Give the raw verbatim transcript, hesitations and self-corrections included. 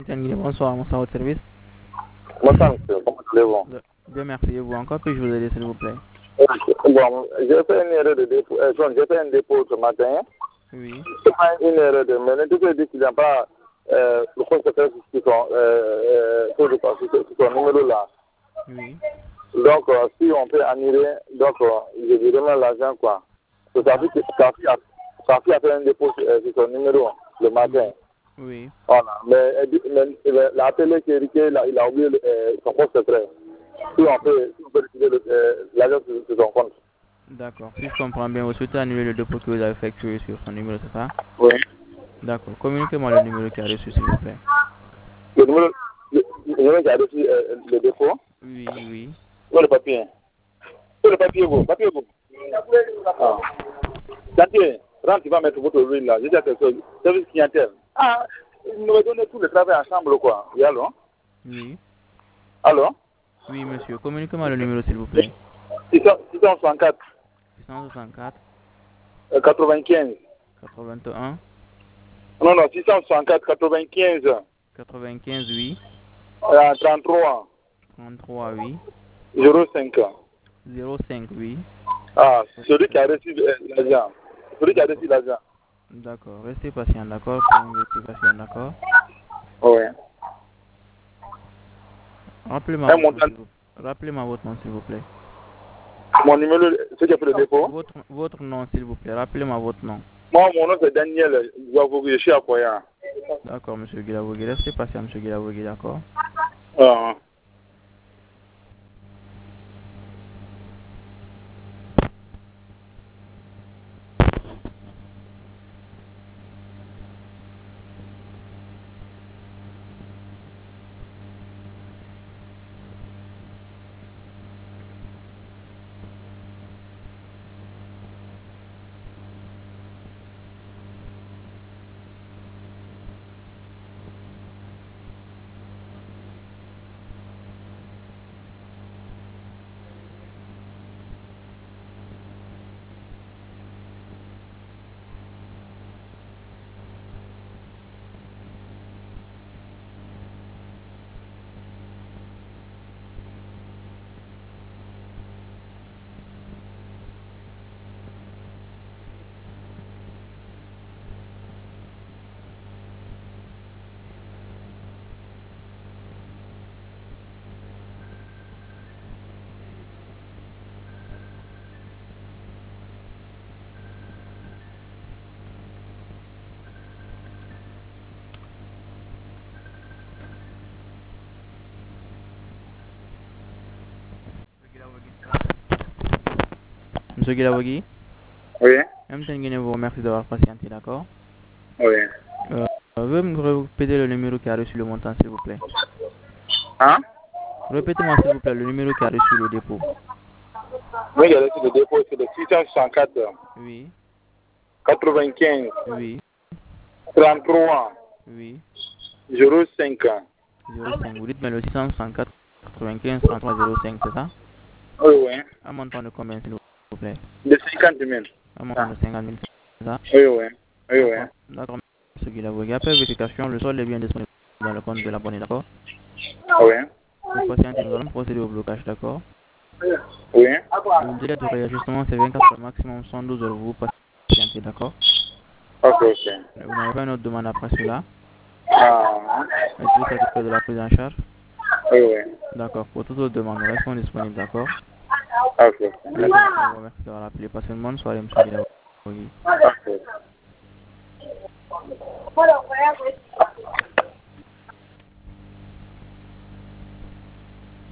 Bonsoir, bonsoir au service. Bonsoir, monsieur. Comment allez-vous? Bien, merci. Et vous encore, puis-je vous aider, s'il vous plaît? Bon, j'ai fait une erreur de dépôt. Euh, j'ai fait un dépôt ce matin. Oui. C'est une erreur de mais tout dit qu'il n'y a pas euh, le conséquence sur son, euh, euh, sur son numéro là. Oui. Donc, euh, si on peut annuler, donc, euh, je lui remets l'argent, quoi. Parce que sa fille a, sa fille a fait un dépôt sur, euh, sur son numéro le matin. Oui. Voilà. Mais, mais, mais la télé qui est il a, il a oublié euh, son compte secret. Si on peut, si on peut retirer euh, l'argent sur, sur son compte. D'accord. Si je comprends bien, vous souhaitez annuler le dépôt que vous avez effectué sur son numéro, c'est ça? Oui. D'accord. Communiquez-moi le numéro qui a reçu, s'il vous plaît. Le numéro, le, le numéro qui a reçu euh, le dépôt. Oui, oui. Où le papier? Où le papier, vous? Papier, vous? Ah. Papier, rentre, tu vas mettre votre ruine là. Je dis à quelque chose. Service clientèle. Ah, il nous a donné tout le travail ensemble, quoi. Oui, allô? Oui. Allô? Oui, monsieur. Communiquez-moi le numéro, s'il vous plaît. six cent soixante-quatre. six cent soixante-quatre. Euh, quatre-vingt-quinze. quatre-vingt-un. Non, non, six cent soixante-quatre, quatre-vingt-quinze. quatre-vingt-quinze, oui. Euh, trente-trois. trente-trois, oui. zéro cinq. zéro cinq, oui. Ah, celui qui a reçu euh, l'argent. Celui qui a reçu l'argent. D'accord. Restez patient, d'accord? Pour une vérification, d'accord? Oui. Rappelez-moi Un votre nom, montant. s'il vous plaît. Rappelez-moi votre nom, s'il vous plaît. Mon numéro, c'est qui a fait le dépôt. Votre, votre nom, s'il vous plaît. Rappelez-moi votre nom. Moi, mon nom c'est Daniel. Je suis à Koya. D'accord, monsieur Guilavogui. Restez patient, monsieur Guilavogui, d'accord? Ah. Monsieur Guilavogui? Oui. M T N Guinée vous remercie d'avoir patienté, d'accord? Oui. Euh, veuillez me répéter le numéro qui a reçu le montant, s'il vous plaît. Hein? Répétez-moi, s'il vous plaît, le numéro qui a reçu le dépôt. Oui, il y a reçu le dépôt, c'est le six cent soixante-quatre, Oui. quatre-vingt-quinze, Oui. trente-trois, Oui. zéro cinq. zéro cinq. Vous dites mais le six cent soixante-quatre, quatre-vingt-quinze, trente-trois, zéro cinq, c'est ça? Oui, oui. Un montant de combien, s'il vous plaît? De cinquante mille. Un montant de cinquante mille, c'est ça? Oui, oui. Oui, oui. D'accord. D'accord, monsieur Guilavogui. Après vérification, le sol est bien disponible dans le compte de l'abonné, d'accord? Oui. Vous patientez, nous allons procéder au blocage, d'accord? Oui. Le délai de réajustement, c'est vingt-quatre heures, maximum cent douze heures. Vous patientez, d'accord? Ok, ok. Vous n'avez pas une autre demande après cela? Ah. Êtes-vous satisfait de la prise en charge? Oui, oui. D'accord. Pour toute autre demande, nous restons disponibles, d'accord? Ok, ok. Merci beaucoup, merci d'avoir appelé. Passez une bonne soirée, monsieur Guilavogui. Ok.